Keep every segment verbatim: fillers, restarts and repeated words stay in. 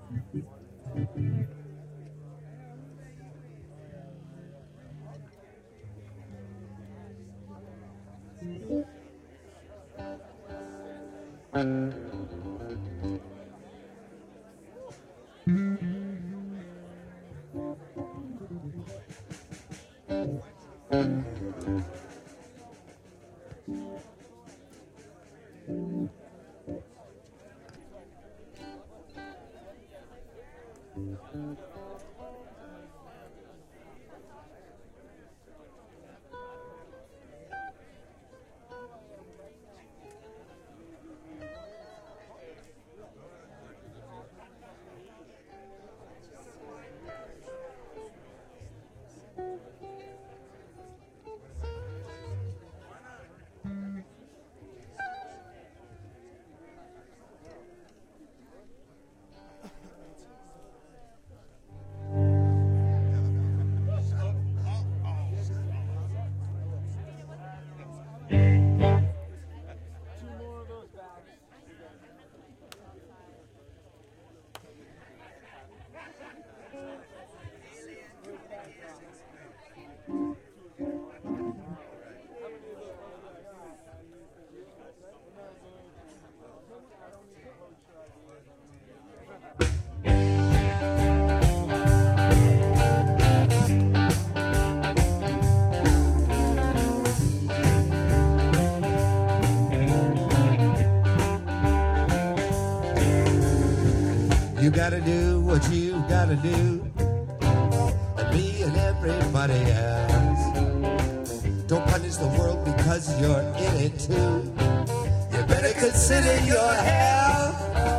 You gotta do what you gotta do, and me and everybody else. Don't punish the world because you're in it too. You better consider your health.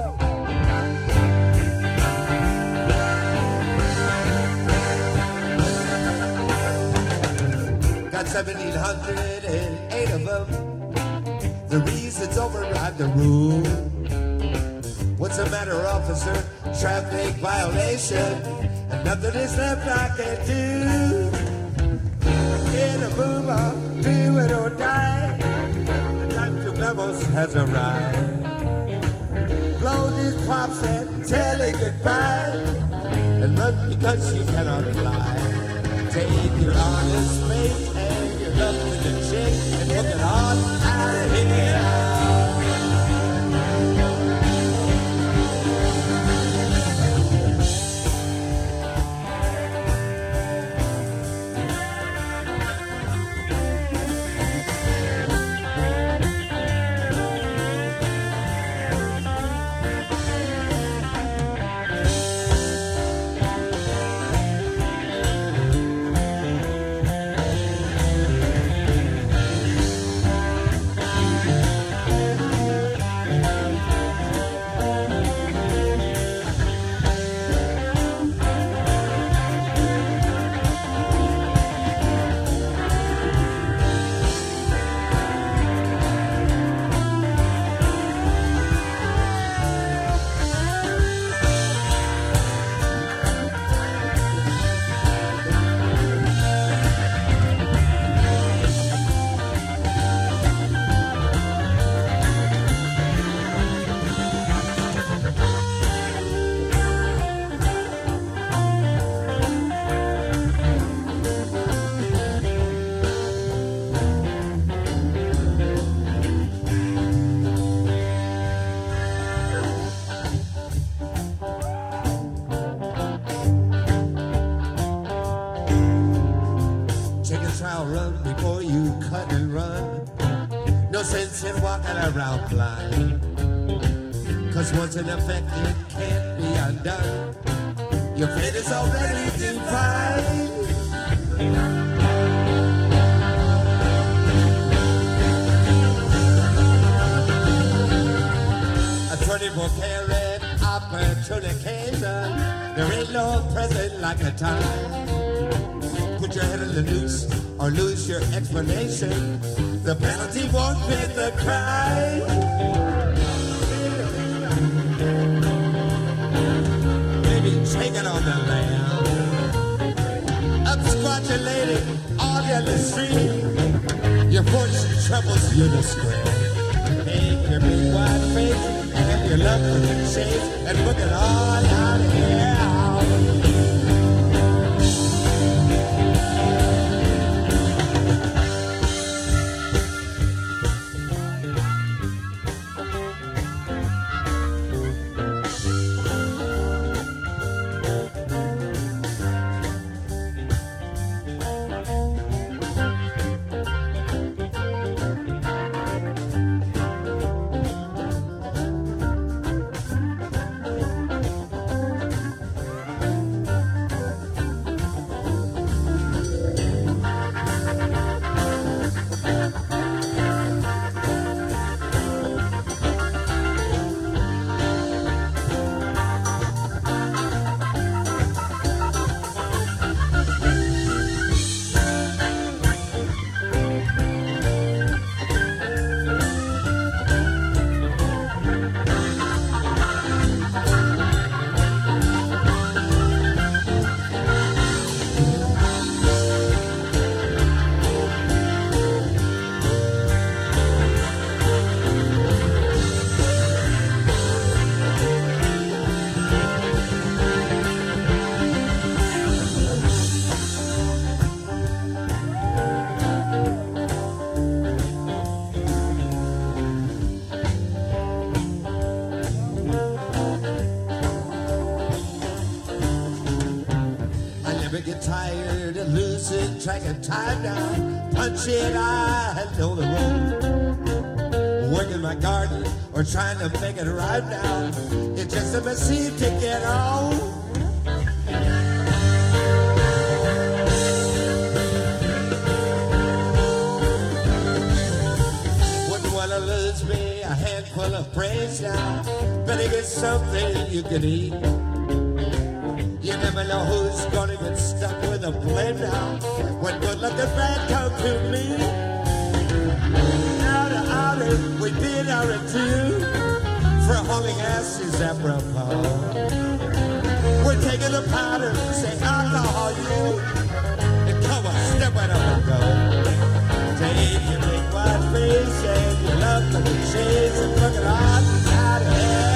Got seventeen hundred eight of them. The reasons override the rule. What's the matter, officer? Traffic violation, and nothing is left I can do. Get a move on, do it or die. The time to levels has arrived. Blow these pops and tell it goodbye, and run because you cannot fly. Take your honest faith and your love to the chick, and look it on out of here. Run before you cut and run. No sense in walking around blind, cause once in effect it can't be undone. Your fate is already defined. A twenty-four karat opportunication. There ain't no present like a time. Put your head in the noose or lose your explanation. The penalty won't fit the crime. Baby, take it on the lamb. Up squat your lady all down the street. Your fortune troubles you to square. Take your big wide face and get your love for the chase and book it all out. tired of losing track of time now. Punch it, I know the road. Working my garden or trying to make it right now. It's just a machine to get on. Wouldn't wanna lose me a handful of praise now. Better get something you can eat. You never know who's gonna get stuck with a blame now. When good luck and bad come to me. Out of outer, we did our due. For hauling asses apropos. We're taking the powder, say alcohol you. And come on, step right up and go. Take your big white face and your love for the shades and look it out out of here.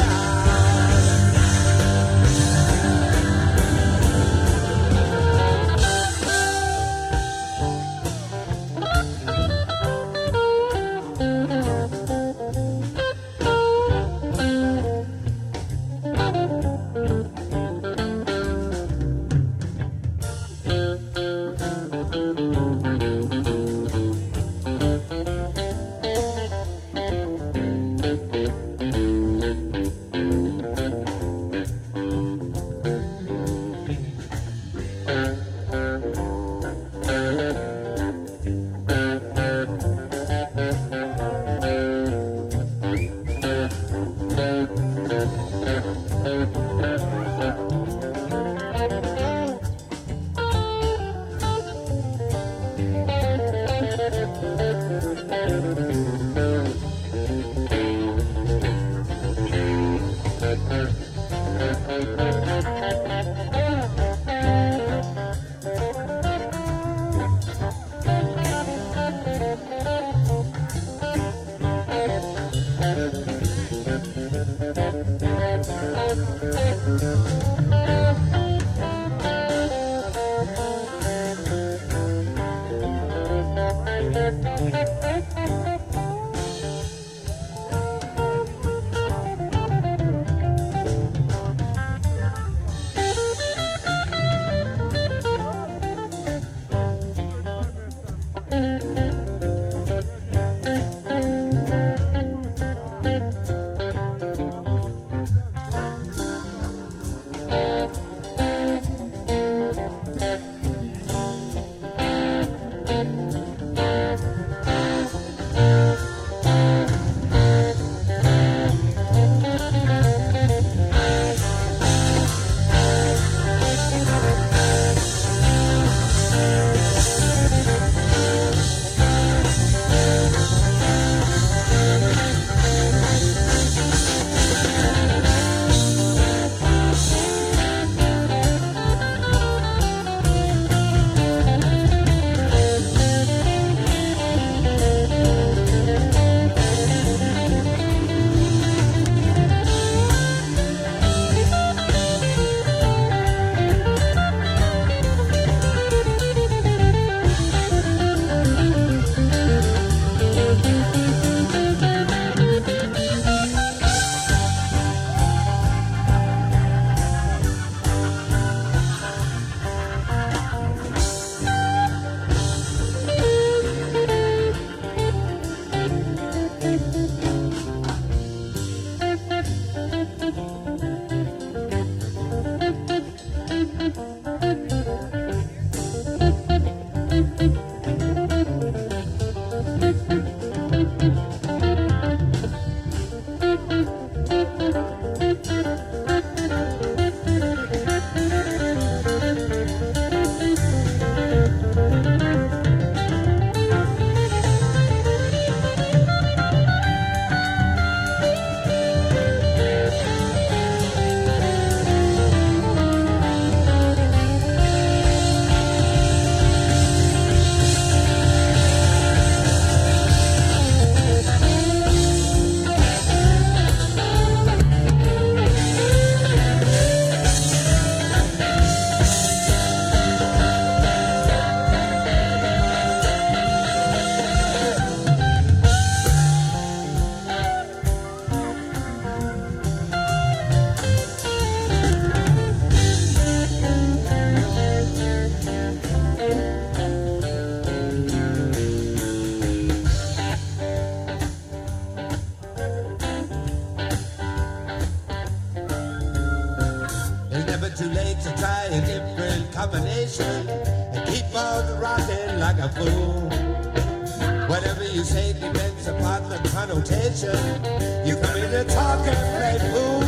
never too late to try a different combination and keep on rocking like a fool. Whatever you say depends upon the connotation. You come in to talk and play fool.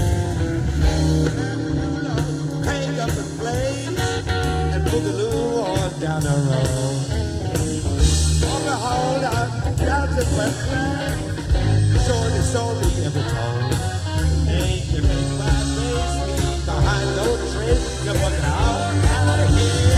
Hang up the flames and boogaloo on down the road. On the hold up, down to Westland, short is only ever told. Ain't you make my face me behind no trace? You're fucking out, out of here.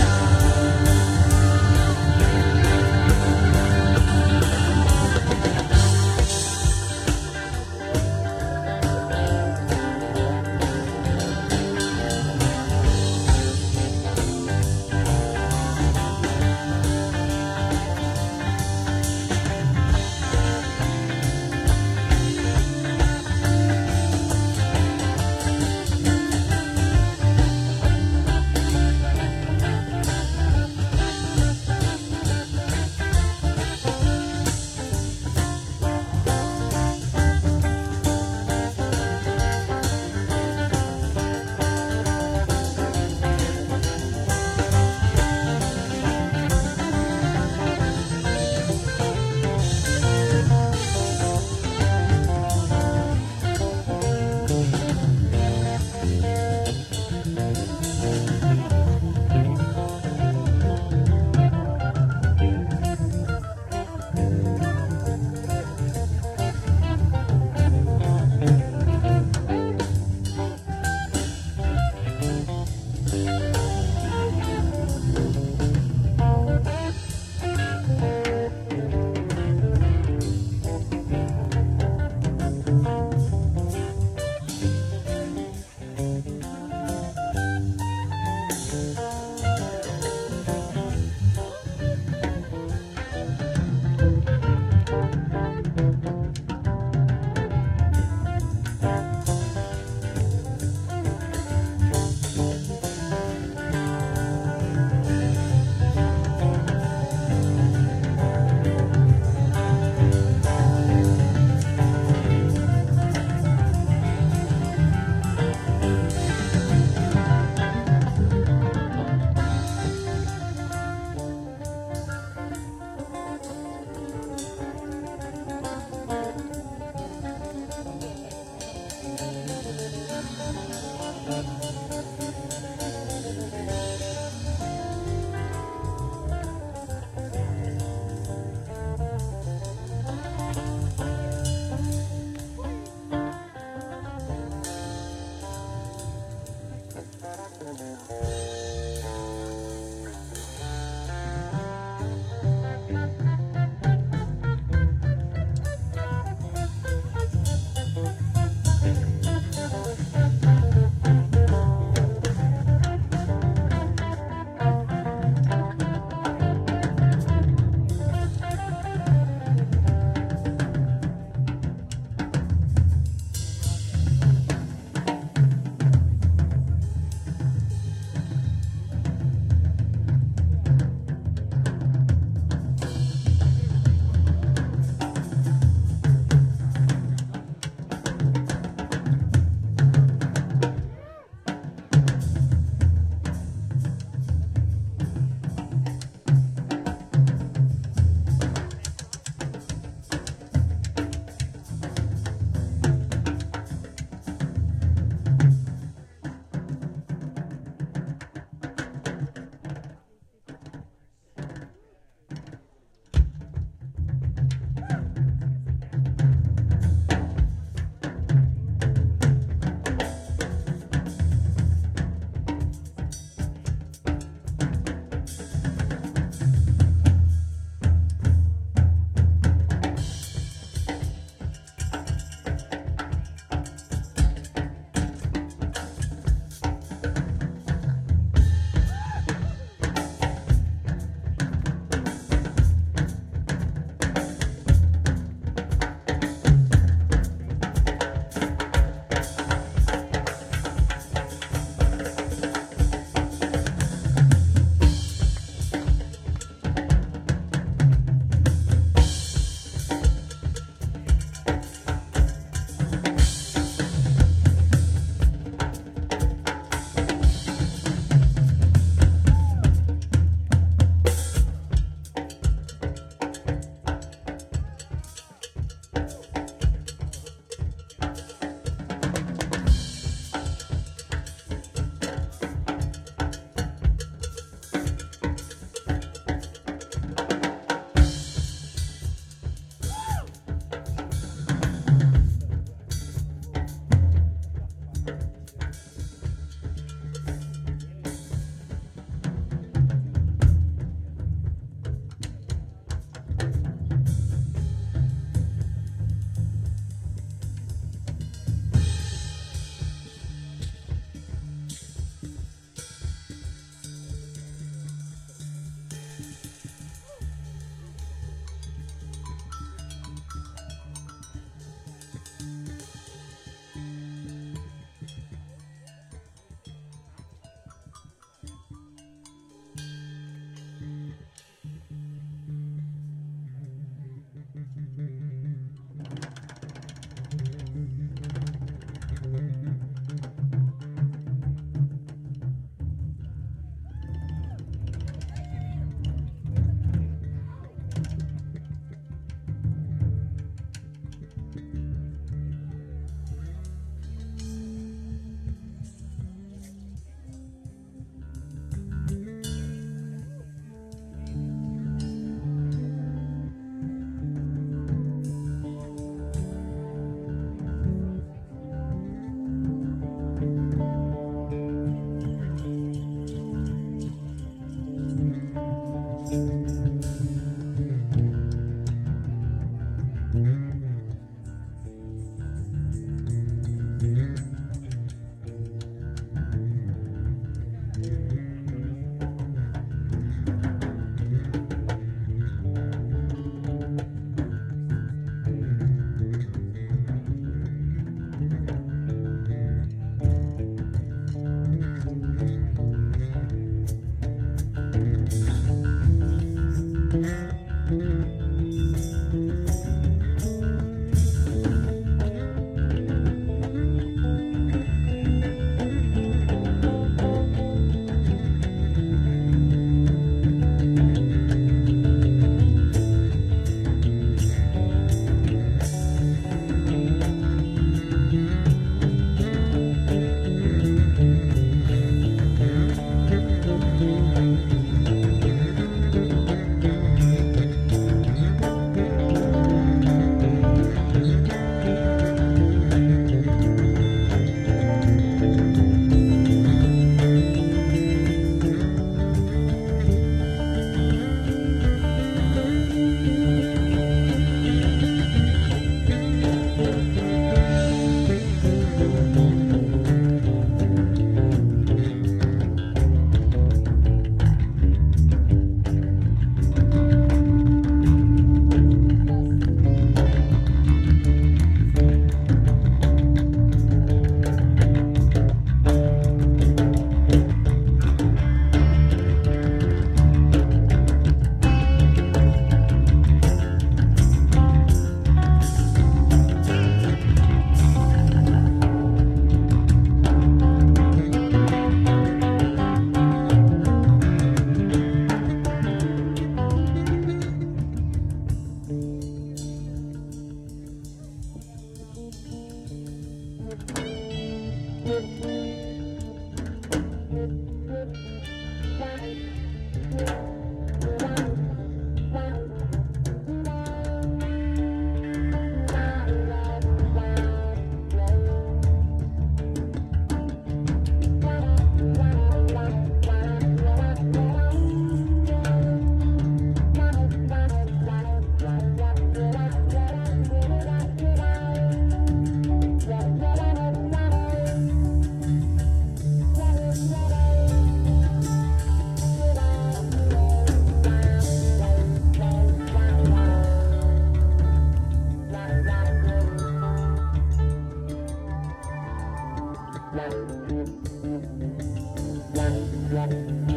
Thank you.